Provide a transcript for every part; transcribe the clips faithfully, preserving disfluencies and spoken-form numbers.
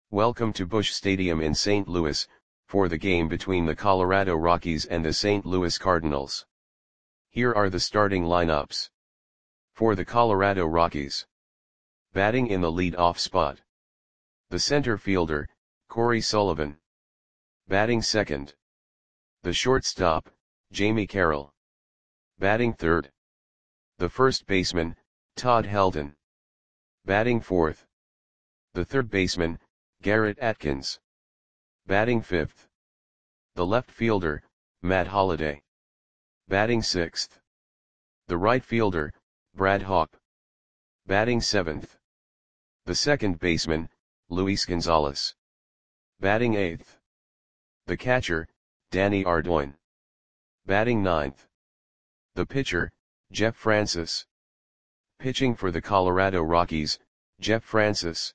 Welcome to Busch Stadium in Saint Louis, for the game between the Colorado Rockies and the Saint Louis Cardinals. Here are the starting lineups. For the Colorado Rockies. Batting in the lead-off spot. The center fielder, Corey Sullivan. Batting second. The shortstop, Jamie Carroll. Batting third. The first baseman, Todd Helton. Batting fourth. The third baseman, Garrett Atkins. Batting fifth. The left fielder, Matt Holliday. Batting sixth. The right fielder, Brad Hawpe. Batting seventh. The second baseman, Luis Gonzalez. Batting eighth. The catcher, Danny Ardoin. Batting ninth. The pitcher, Jeff Francis. Pitching for the Colorado Rockies, Jeff Francis.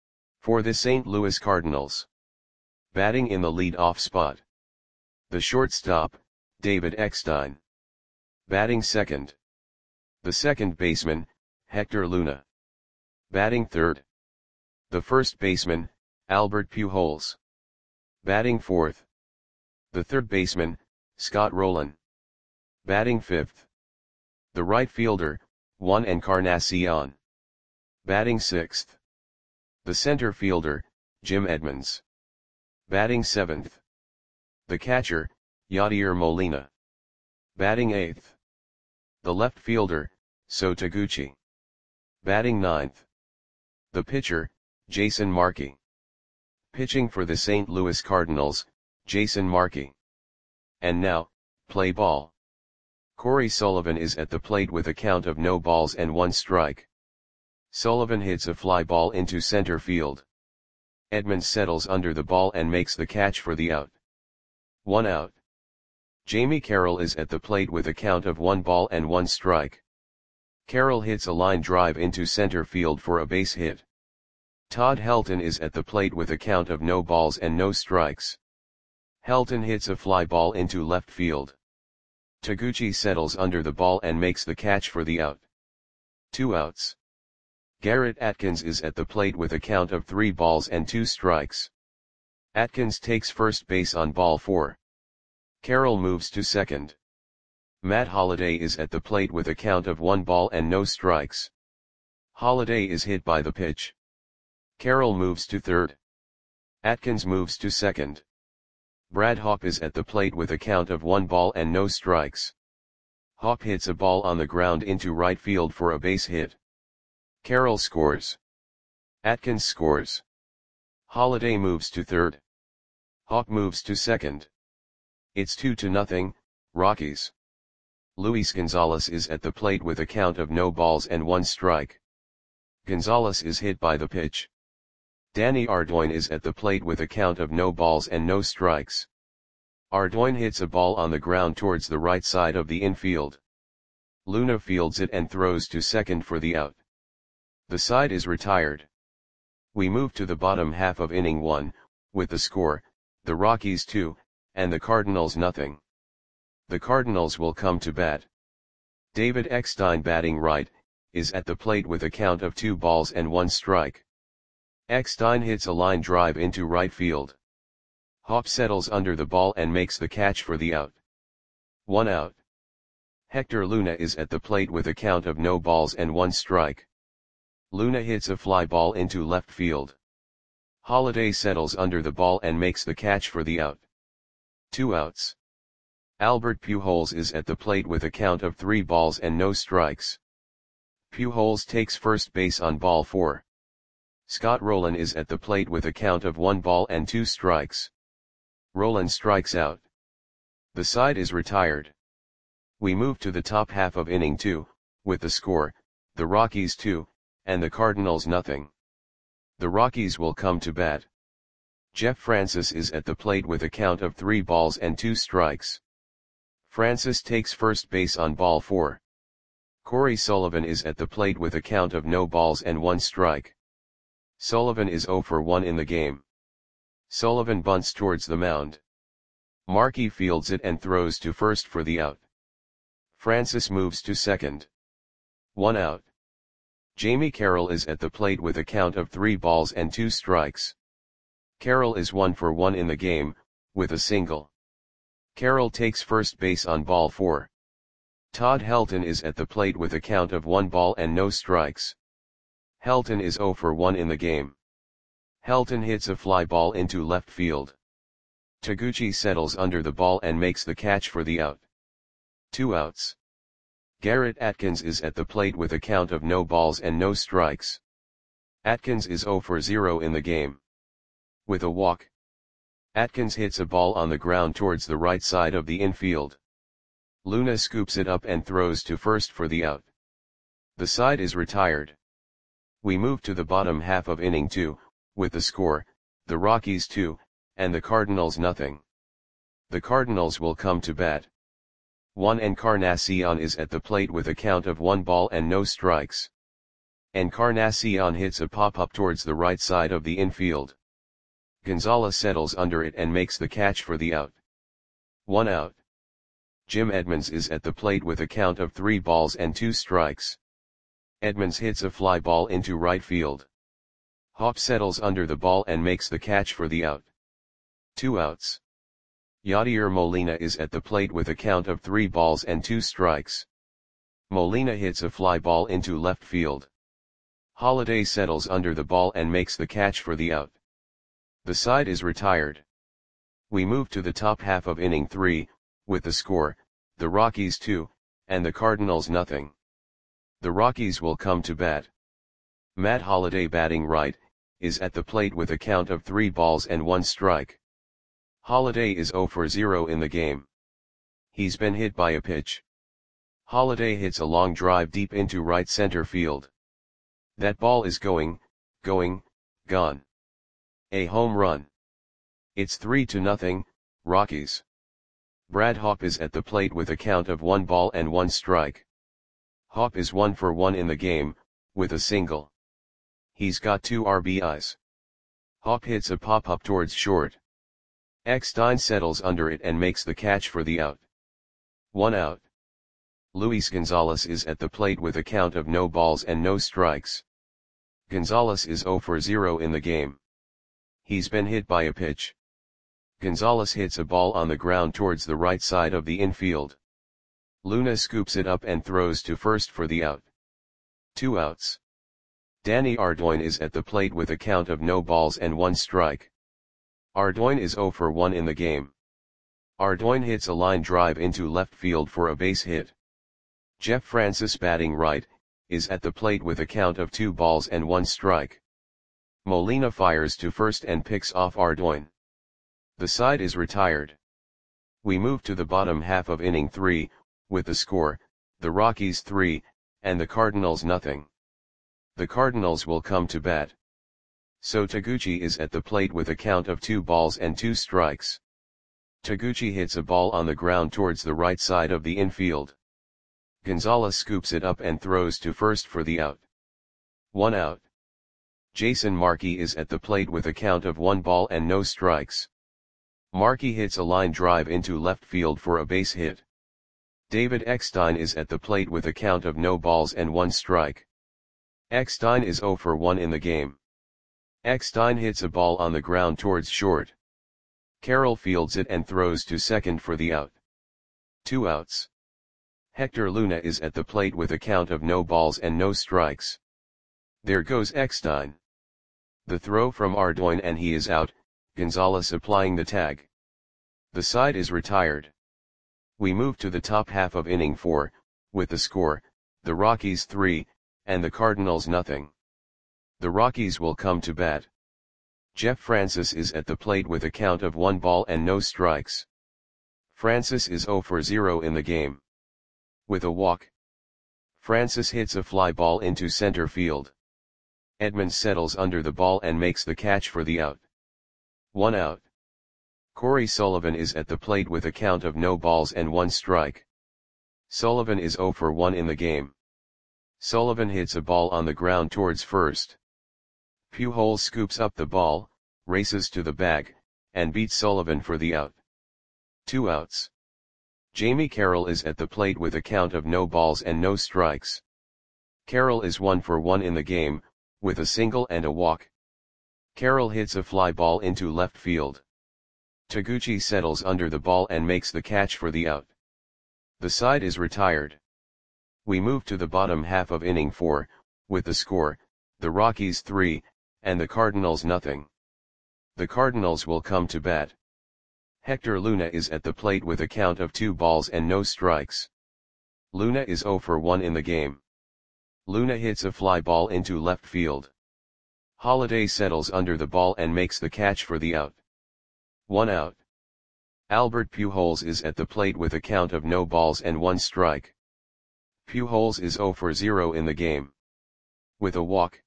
For the Saint Louis Cardinals. Batting in the lead-off spot. The shortstop, David Eckstein. Batting second. The second baseman, Hector Luna. Batting third. The first baseman, Albert Pujols. Batting fourth. The third baseman, Scott Rolen. Batting fifth. The right fielder, Juan Encarnacion. Batting sixth. The center fielder, Jim Edmonds. Batting seventh. The catcher, Yadier Molina. Batting eighth. The left fielder, So Taguchi. Batting ninth. The pitcher, Jason Markey. Pitching for the Saint Louis Cardinals, Jason Markey. And now, play ball. Corey Sullivan is at the plate with a count of no balls and one strike. Sullivan hits a fly ball into center field. Edmonds settles under the ball and makes the catch for the out. One out. Jamie Carroll is at the plate with a count of one ball and one strike. Carroll hits a line drive into center field for a base hit. Todd Helton is at the plate with a count of no balls and no strikes. Helton hits a fly ball into left field. Taguchi settles under the ball and makes the catch for the out. Two outs. Garrett Atkins is at the plate with a count of three balls and two strikes. Atkins takes first base on ball four. Carroll moves to second. Matt Holliday is at the plate with a count of one ball and no strikes. Holliday is hit by the pitch. Carroll moves to third. Atkins moves to second. Brad Hawpe is at the plate with a count of one ball and no strikes. Hawpe hits a ball on the ground into right field for a base hit. Carroll scores. Atkins scores. Holliday moves to third. Hawpe moves to second. It's two to nothing, Rockies. Luis Gonzalez is at the plate with a count of no balls and one strike. Gonzalez is hit by the pitch. Danny Ardoin is at the plate with a count of no balls and no strikes. Ardoin hits a ball on the ground towards the right side of the infield. Luna fields it and throws to second for the out. The side is retired. We move to the bottom half of inning one, with the score, the Rockies two, and the Cardinals nothing. The Cardinals will come to bat. David Eckstein batting right, is at the plate with a count of two balls and one strike. Eckstein hits a line drive into right field. Hawpe settles under the ball and makes the catch for the out. One out. Hector Luna is at the plate with a count of no balls and one strike. Luna hits a fly ball into left field. Holliday settles under the ball and makes the catch for the out. Two outs. Albert Pujols is at the plate with a count of three balls and no strikes. Pujols takes first base on ball four. Scott Rolen is at the plate with a count of one ball and two strikes. Rolen strikes out. The side is retired. We move to the top half of inning two, with the score, the Rockies two, and the Cardinals nothing. The Rockies will come to bat. Jeff Francis is at the plate with a count of three balls and two strikes. Francis takes first base on ball four. Corey Sullivan is at the plate with a count of no balls and one strike. Sullivan is zero for one in the game. Sullivan bunts towards the mound. Markey fields it and throws to first for the out. Francis moves to second. One out. Jamie Carroll is at the plate with a count of three balls and two strikes. Carroll is one for one in the game, with a single. Carroll takes first base on ball four. Todd Helton is at the plate with a count of one ball and no strikes. Helton is zero for one in the game. Helton hits a fly ball into left field. Taguchi settles under the ball and makes the catch for the out. Two outs. Garrett Atkins is at the plate with a count of no balls and no strikes. Atkins is zero for zero in the game. With a walk, Atkins hits a ball on the ground towards the right side of the infield. Luna scoops it up and throws to first for the out. The side is retired. We move to the bottom half of inning two, with the score, the Rockies two, and the Cardinals nothing. The Cardinals will come to bat. Juan Encarnacion is at the plate with a count of one ball and no strikes. Encarnacion hits a pop-up towards the right side of the infield. Gonzalez settles under it and makes the catch for the out. One out. Jim Edmonds is at the plate with a count of three balls and two strikes. Edmonds hits a fly ball into right field. Hop settles under the ball and makes the catch for the out. Two outs. Yadier Molina is at the plate with a count of three balls and two strikes. Molina hits a fly ball into left field. Holiday settles under the ball and makes the catch for the out. The side is retired. We move to the top half of inning three, with the score, the Rockies two, and the Cardinals nothing. The Rockies will come to bat. Matt Holliday, batting right, is at the plate with a count of three balls and one strike. Holliday is zero for zero in the game. He's been hit by a pitch. Holliday hits a long drive deep into right center field. That ball is going, going, gone. A home run. It's three to nothing, Rockies. Brad Hawpe is at the plate with a count of one ball and one strike. Hawpe is one for one in the game, with a single. He's got two R B Is. Hawpe hits a pop-up towards short. Eckstein settles under it and makes the catch for the out. One out. Luis Gonzalez is at the plate with a count of no balls and no strikes. Gonzalez is zero for zero in the game. He's been hit by a pitch. Gonzalez hits a ball on the ground towards the right side of the infield. Luna scoops it up and throws to first for the out. Two outs. Danny Ardoin is at the plate with a count of no balls and one strike. Ardoin is zero for one in the game. Ardoin hits a line drive into left field for a base hit. Jeff Francis, batting right, is at the plate with a count of two balls and one strike. Molina fires to first and picks off Ardoin. The side is retired. We move to the bottom half of inning three, with the score, the Rockies three, and the Cardinals nothing. The Cardinals will come to bat. So Taguchi is at the plate with a count of two balls and two strikes. Taguchi hits a ball on the ground towards the right side of the infield. Gonzalez scoops it up and throws to first for the out. One out. Jason Markey is at the plate with a count of one ball and no strikes. Markey hits a line drive into left field for a base hit. David Eckstein is at the plate with a count of no balls and one strike. Eckstein is zero for one in the game. Eckstein hits a ball on the ground towards short. Carroll fields it and throws to second for the out. Two outs. Hector Luna is at the plate with a count of no balls and no strikes. There goes Eckstein. The throw from Ardoin and he is out, Gonzalez applying the tag. The side is retired. We move to the top half of inning four, with the score, the Rockies three, and the Cardinals nothing. The Rockies will come to bat. Jeff Francis is at the plate with a count of one ball and no strikes. Francis is zero for zero in the game. With a walk, Francis hits a fly ball into center field. Edmonds settles under the ball and makes the catch for the out. One out. Corey Sullivan is at the plate with a count of no balls and one strike. Sullivan is zero for one in the game. Sullivan hits a ball on the ground towards first. Pujols scoops up the ball, races to the bag, and beats Sullivan for the out. Two outs. Jamie Carroll is at the plate with a count of no balls and no strikes. Carroll is one for one in the game, with a single and a walk. Carroll hits a fly ball into left field. Taguchi settles under the ball and makes the catch for the out. The side is retired. We move to the bottom half of inning four, with the score, the Rockies three, and the Cardinals nothing. The Cardinals will come to bat. Hector Luna is at the plate with a count of two balls and no strikes. Luna is zero for one in the game. Luna hits a fly ball into left field. Holiday settles under the ball and makes the catch for the out. One out. Albert Pujols is at the plate with a count of no balls and one strike. Pujols is zero for zero in the game. With a walk,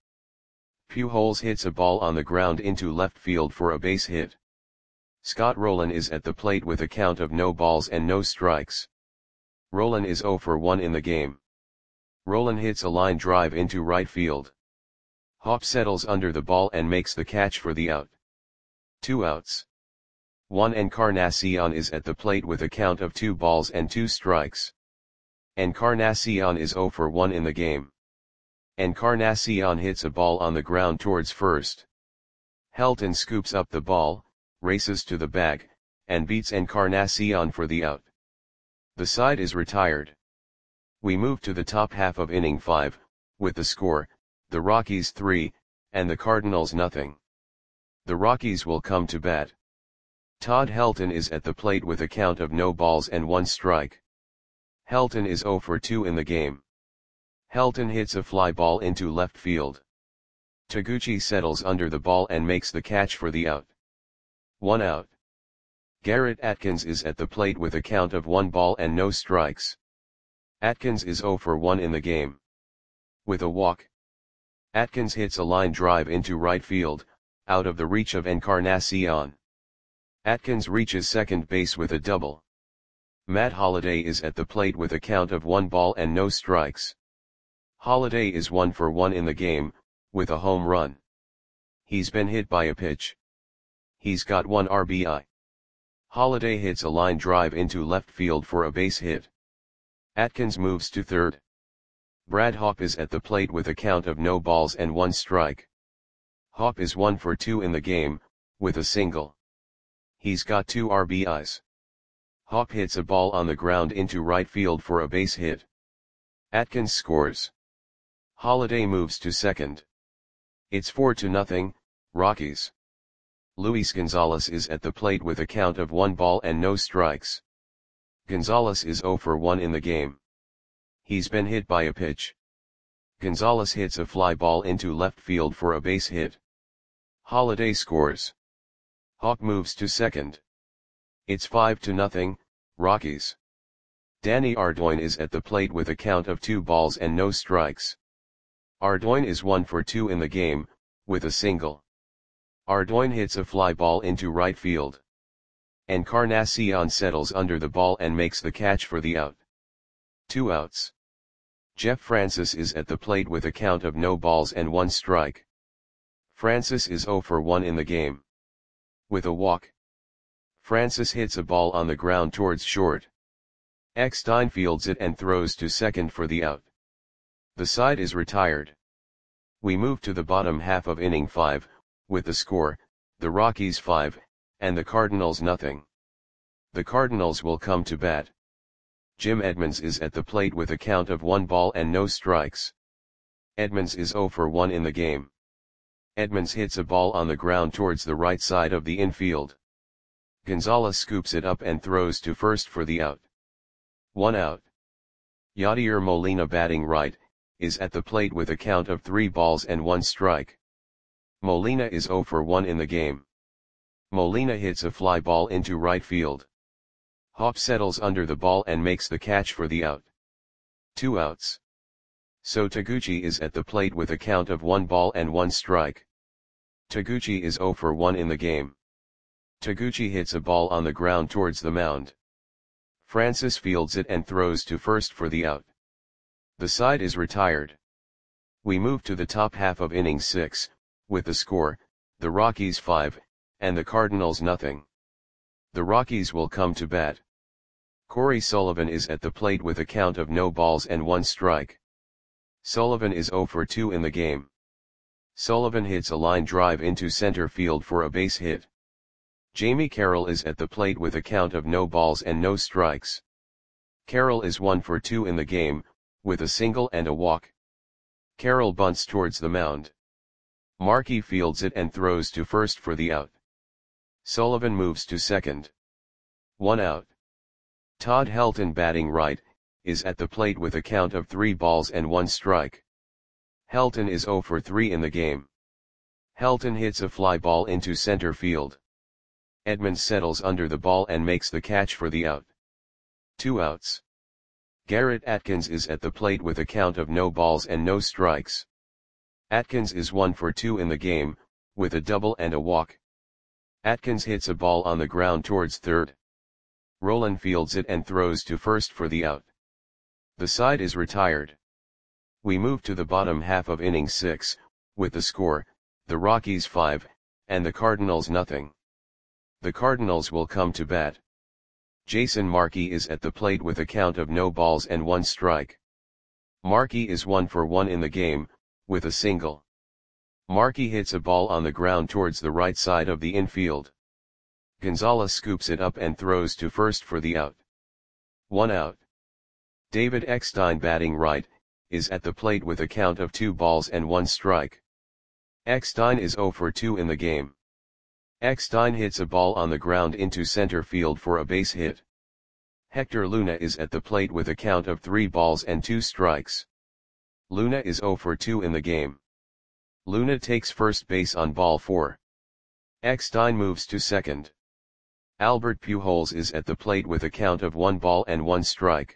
Pujols hits a ball on the ground into left field for a base hit. Scott Rolen is at the plate with a count of no balls and no strikes. Rolen is zero for one in the game. Rolen hits a line drive into right field. Hop settles under the ball and makes the catch for the out. Two outs. Juan Encarnacion is at the plate with a count of two balls and two strikes. Encarnacion is zero for one in the game. Encarnacion hits a ball on the ground towards first. Helton scoops up the ball, races to the bag, and beats Encarnacion for the out. The side is retired. We move to the top half of inning five, with the score, the Rockies three, and the Cardinals nothing. The Rockies will come to bat. Todd Helton is at the plate with a count of no balls and one strike. Helton is zero for two in the game. Helton hits a fly ball into left field. Taguchi settles under the ball and makes the catch for the out. One out. Garrett Atkins is at the plate with a count of one ball and no strikes. Atkins is zero for one in the game. With a walk, Atkins hits a line drive into right field, out of the reach of Encarnacion. Atkins reaches second base with a double. Matt Holliday is at the plate with a count of one ball and no strikes. Holliday is one for one in the game, with a home run. He's been hit by a pitch. He's got one R B I. Holliday hits a line drive into left field for a base hit. Atkins moves to third. Brad Hawpe is at the plate with a count of no balls and one strike. Hawpe is one for two in the game, with a single. He's got two R B Is. Hawpe hits a ball on the ground into right field for a base hit. Atkins scores. Holliday moves to second. It's four to nothing, Rockies. Luis Gonzalez is at the plate with a count of one ball and no strikes. Gonzalez is zero for one in the game. He's been hit by a pitch. Gonzalez hits a fly ball into left field for a base hit. Holliday scores. Hawpe moves to second. It's five to nothing, Rockies. Danny Ardoin is at the plate with a count of two balls and no strikes. Ardoin is one for two in the game, with a single. Ardoin hits a fly ball into right field. Encarnacion settles under the ball and makes the catch for the out. Two outs. Jeff Francis is at the plate with a count of no balls and one strike. Francis is zero for one in the game. With a walk, Francis hits a ball on the ground towards short. Eckstein fields it and throws to second for the out. The side is retired. We move to the bottom half of inning five, with the score, the Rockies five, and the Cardinals nothing. The Cardinals will come to bat. Jim Edmonds is at the plate with a count of one ball and no strikes. Edmonds is zero for one in the game. Edmonds hits a ball on the ground towards the right side of the infield. Gonzalez scoops it up and throws to first for the out. One out. Yadier Molina, batting right, is at the plate with a count of three balls and one strike. Molina is zero for one in the game. Molina hits a fly ball into right field. Hawpe settles under the ball and makes the catch for the out. Two outs. So Taguchi is at the plate with a count of one ball and one strike. Taguchi is zero for one in the game. Taguchi hits a ball on the ground towards the mound. Francis fields it and throws to first for the out. The side is retired. We move to the top half of inning six, with the score, the Rockies five, and the Cardinals nothing. The Rockies will come to bat. Corey Sullivan is at the plate with a count of no balls and one strike. Sullivan is zero for two in the game. Sullivan hits a line drive into center field for a base hit. Jamie Carroll is at the plate with a count of no balls and no strikes. Carroll is one for two in the game, with a single and a walk. Carroll bunts towards the mound. Markey fields it and throws to first for the out. Sullivan moves to second. One out. Todd Helton, batting right, is at the plate with a count of three balls and one strike. Helton is zero for three in the game. Helton hits a fly ball into center field. Edmonds settles under the ball and makes the catch for the out. Two outs. Garrett Atkins is at the plate with a count of no balls and no strikes. Atkins is one for two in the game, with a double and a walk. Atkins hits a ball on the ground towards third. Rolen fields it and throws to first for the out. The side is retired. We move to the bottom half of inning six, with the score, the Rockies five, and the Cardinals nothing. The Cardinals will come to bat. Jason Markey is at the plate with a count of no balls and one strike. Markey is one for one in the game, with a single. Markey hits a ball on the ground towards the right side of the infield. Gonzalez scoops it up and throws to first for the out. One out. David Eckstein, batting right, is at the plate with a count of two balls and one strike. Eckstein is zero for two in the game. Eckstein hits a ball on the ground into center field for a base hit. Hector Luna is at the plate with a count of three balls and two strikes. Luna is zero for two in the game. Luna takes first base on ball four. Eckstein moves to second. Albert Pujols is at the plate with a count of one ball and one strike.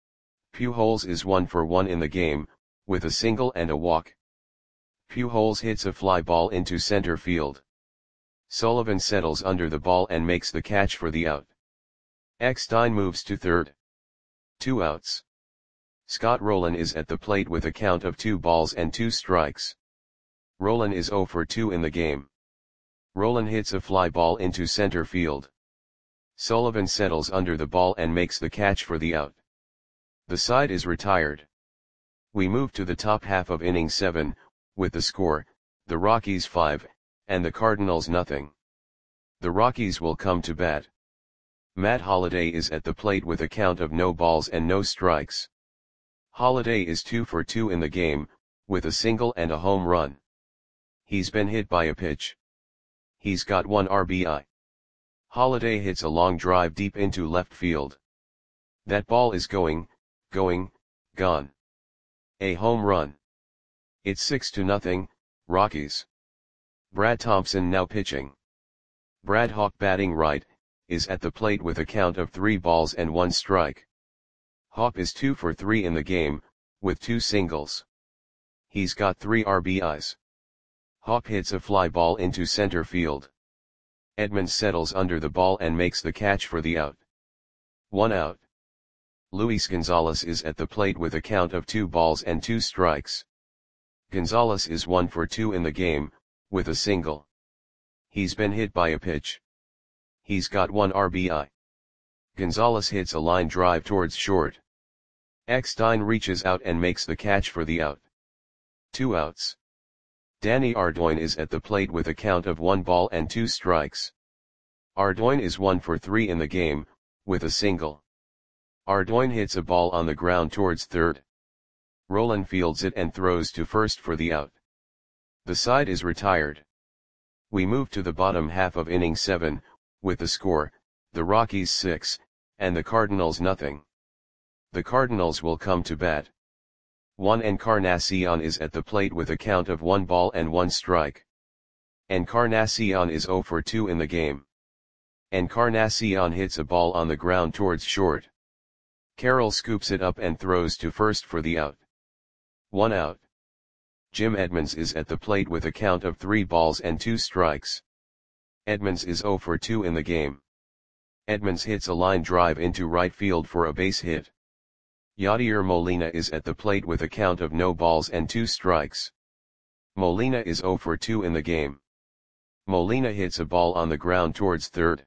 Pujols is one for one in the game, with a single and a walk. Pujols hits a fly ball into center field. Sullivan settles under the ball and makes the catch for the out. Eckstein moves to third. Two outs. Scott Rolen is at the plate with a count of two balls and two strikes. Rolen is zero for two in the game. Rolen hits a fly ball into center field. Sullivan settles under the ball and makes the catch for the out. The side is retired. We move to the top half of inning seven, with the score, the Rockies five, and the Cardinals nothing. The Rockies will come to bat. Matt Holliday is at the plate with a count of no balls and no strikes. Holliday is two for two in the game, with a single and a home run. He's been hit by a pitch. He's got one R B I. Holliday hits a long drive deep into left field. That ball is going, going, gone. A home run. It's six to nothing, Rockies. Brad Thompson now pitching. Brad Hawk, batting right, is at the plate with a count of three balls and one strike. Hawk is two for three in the game, with two singles. He's got three R B Is. Hawk hits a fly ball into center field. Edmonds settles under the ball and makes the catch for the out. One out. Luis Gonzalez is at the plate with a count of two balls and two strikes. Gonzalez is one for two in the game, with a single. He's been hit by a pitch. He's got one R B I. Gonzalez hits a line drive towards short. Eckstein reaches out and makes the catch for the out. Two outs. Danny Ardoin is at the plate with a count of one ball and two strikes. Ardoin is one for three in the game, with a single. Ardoin hits a ball on the ground towards third. Rolen fields it and throws to first for the out. The side is retired. We move to the bottom half of inning seven, with the score, the Rockies six, and the Cardinals nothing. The Cardinals will come to bat. Juan Encarnacion is at the plate with a count of one ball and one strike. Encarnacion is zero for two in the game. Encarnacion hits a ball on the ground towards short. Carroll scoops it up and throws to first for the out. One out. Jim Edmonds is at the plate with a count of three balls and two strikes. Edmonds is zero for two in the game. Edmonds hits a line drive into right field for a base hit. Yadier Molina is at the plate with a count of no balls and two strikes. Molina is zero for two in the game. Molina hits a ball on the ground towards third.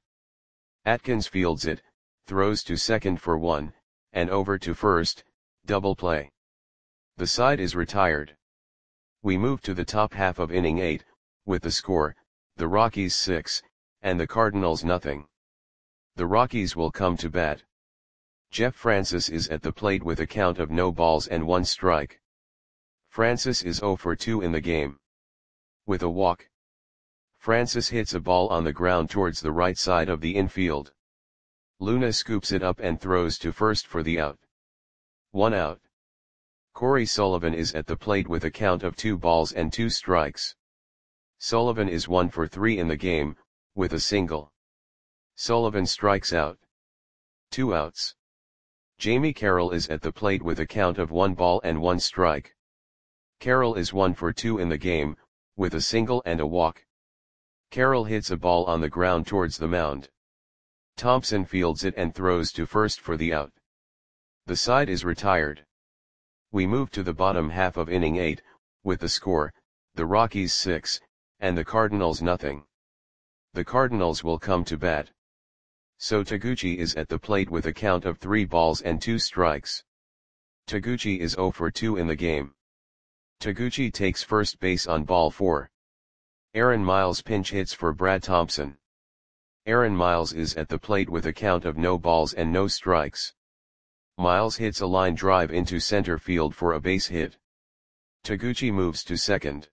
Atkins fields it, throws to second for one, and over to first, double play. The side is retired. We move to the top half of inning eight, with the score, the Rockies six, and the Cardinals nothing. The Rockies will come to bat. Jeff Francis is at the plate with a count of no balls and one strike. Francis is oh for two in the game. With a walk, Francis hits a ball on the ground towards the right side of the infield. Luna scoops it up and throws to first for the out. One out. Corey Sullivan is at the plate with a count of two balls and two strikes. Sullivan is one for three in the game, with a single. Sullivan strikes out. Two outs. Jamie Carroll is at the plate with a count of one ball and one strike. Carroll is one for two in the game, with a single and a walk. Carroll hits a ball on the ground towards the mound. Thompson fields it and throws to first for the out. The side is retired. We move to the bottom half of inning eight, with the score, the Rockies six, and the Cardinals nothing. The Cardinals will come to bat. So Taguchi is at the plate with a count of three balls and two strikes. Taguchi is oh for two in the game. Taguchi takes first base on ball four. Aaron Miles pinch hits for Brad Thompson. Aaron Miles is at the plate with a count of no balls and no strikes. Miles hits a line drive into center field for a base hit. Taguchi moves to second.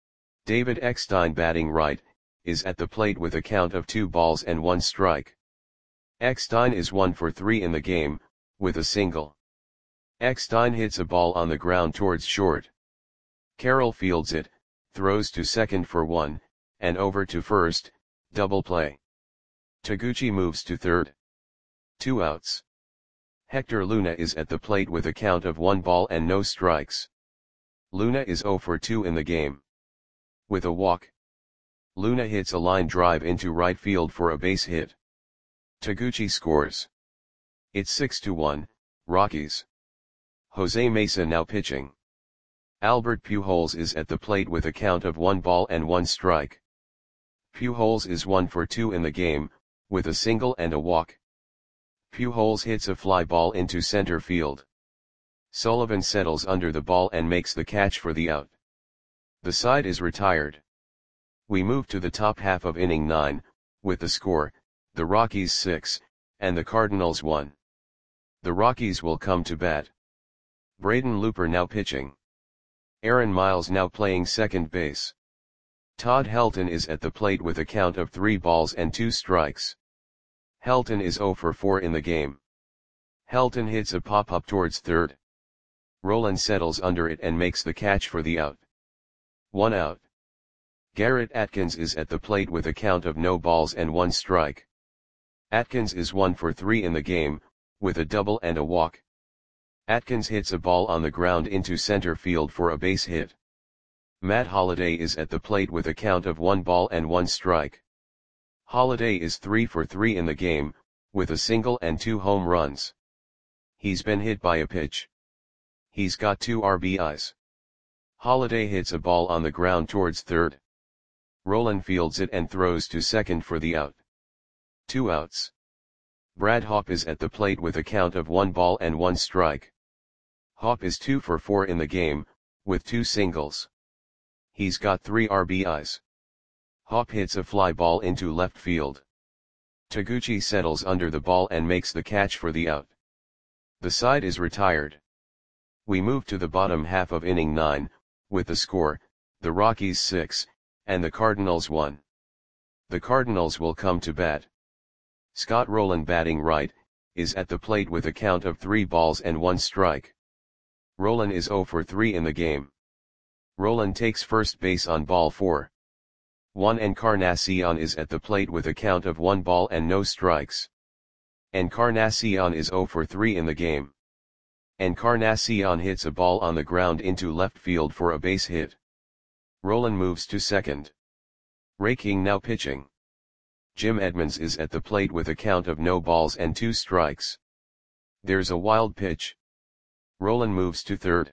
David Eckstein, batting right, is at the plate with a count of two balls and one strike. Eckstein is one for three in the game, with a single. Eckstein hits a ball on the ground towards short. Carroll fields it, throws to second for one, and over to first, double play. Taguchi moves to third. Two outs. Hector Luna is at the plate with a count of one ball and no strikes. Luna is oh for two in the game. With a walk, Luna hits a line drive into right field for a base hit. Taguchi scores. It's six to one, Rockies. Jose Mesa now pitching. Albert Pujols is at the plate with a count of one ball and one strike. Pujols is one for two in the game, with a single and a walk. Pujols hits a fly ball into center field. Sullivan settles under the ball and makes the catch for the out. The side is retired. We move to the top half of inning nine, with the score, the Rockies six, and the Cardinals one. The Rockies will come to bat. Braden Looper now pitching. Aaron Miles now playing second base. Todd Helton is at the plate with a count of three balls and two strikes. Helton is oh for four in the game. Helton hits a pop-up towards third. Rolen settles under it and makes the catch for the out. One out. Garrett Atkins is at the plate with a count of no balls and one strike. Atkins is one for three in the game, with a double and a walk. Atkins hits a ball on the ground into center field for a base hit. Matt Holliday is at the plate with a count of one ball and one strike. Holliday is three for three in the game, with a single and two home runs. He's been hit by a pitch. He's got two R B Is. Holliday hits a ball on the ground towards third. Rolen fields it and throws to second for the out. Two outs. Brad Hawpe is at the plate with a count of one ball and one strike. Hawpe is two for four in the game, with two singles. He's got three R B Is. Hawpe hits a fly ball into left field. Taguchi settles under the ball and makes the catch for the out. The side is retired. We move to the bottom half of inning nine, with the score, the Rockies six, and the Cardinals one. The Cardinals will come to bat. Scott Rolen, batting right, is at the plate with a count of three balls and one strike. Rolen is oh for three in the game. Rolen takes first base on ball four. Juan Encarnacion is at the plate with a count of one ball and no strikes. Encarnacion is oh for three in the game. Encarnacion hits a ball on the ground into left field for a base hit. Rolen moves to second. Ray King now pitching. Jim Edmonds is at the plate with a count of no balls and two strikes. There's a wild pitch. Rolen moves to third.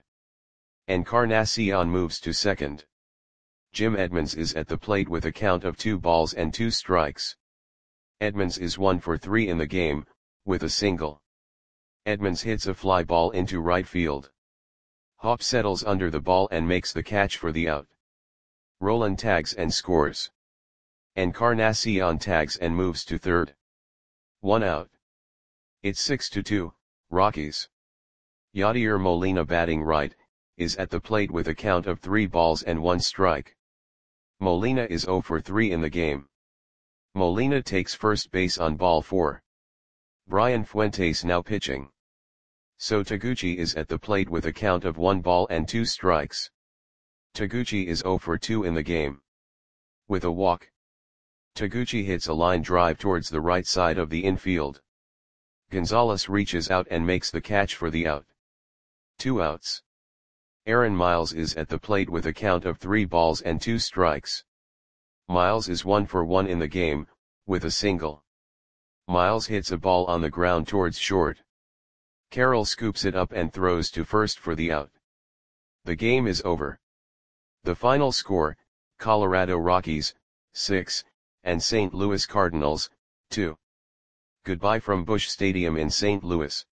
Encarnacion moves to second. Jim Edmonds is at the plate with a count of two balls and two strikes. Edmonds is one for three in the game, with a single. Edmonds hits a fly ball into right field. Hop settles under the ball and makes the catch for the out. Roland tags and scores. Encarnacion tags and moves to third. One out. It's six to two, Rockies. Yadier Molina, batting right, is at the plate with a count of three balls and one strike. Molina is zero for three in the game. Molina takes first base on ball four. Brian Fuentes now pitching. So Taguchi is at the plate with a count of one ball and two strikes. Taguchi is zero for two in the game. With a walk, Taguchi hits a line drive towards the right side of the infield. Gonzalez reaches out and makes the catch for the out. Two outs. Aaron Miles is at the plate with a count of three balls and two strikes. Miles is one for one in the game, with a single. Miles hits a ball on the ground towards short. Carroll scoops it up and throws to first for the out. The game is over. The final score, Colorado Rockies, six, and Saint Louis Cardinals, two. Goodbye from Busch Stadium in Saint Louis.